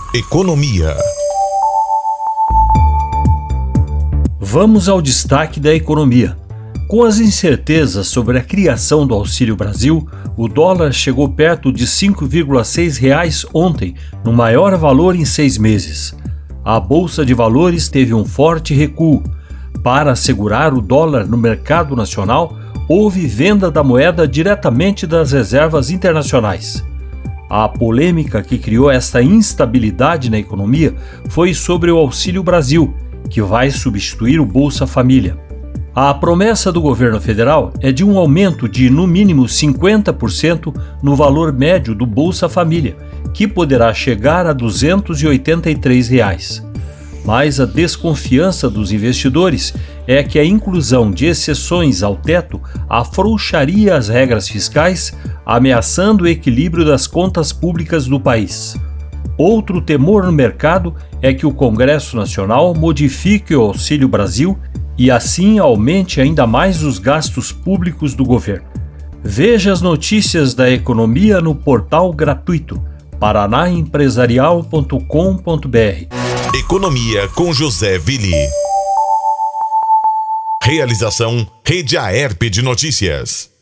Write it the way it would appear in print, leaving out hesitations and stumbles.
Economia. Vamos ao destaque da economia. Com as incertezas sobre a criação do Auxílio Brasil, o dólar chegou perto de R$ 5,6 ontem, no maior valor em 6 meses. A Bolsa de Valores teve um forte recuo. Para assegurar o dólar no mercado nacional, houve venda da moeda diretamente das reservas internacionais. A polêmica que criou esta instabilidade na economia foi sobre o Auxílio Brasil, que vai substituir o Bolsa Família. A promessa do governo federal é de um aumento de, no mínimo, 50% no valor médio do Bolsa Família, que poderá chegar a R$ 283. Mas a desconfiança dos investidores é que a inclusão de exceções ao teto afrouxaria as regras fiscais, ameaçando o equilíbrio das contas públicas do país. Outro temor no mercado é que o Congresso Nacional modifique o Auxílio Brasil e assim aumente ainda mais os gastos públicos do governo. Veja as notícias da economia no portal gratuito paranaempresarial.com.br. Economia com José Willi. Realização Rede Aerp de Notícias.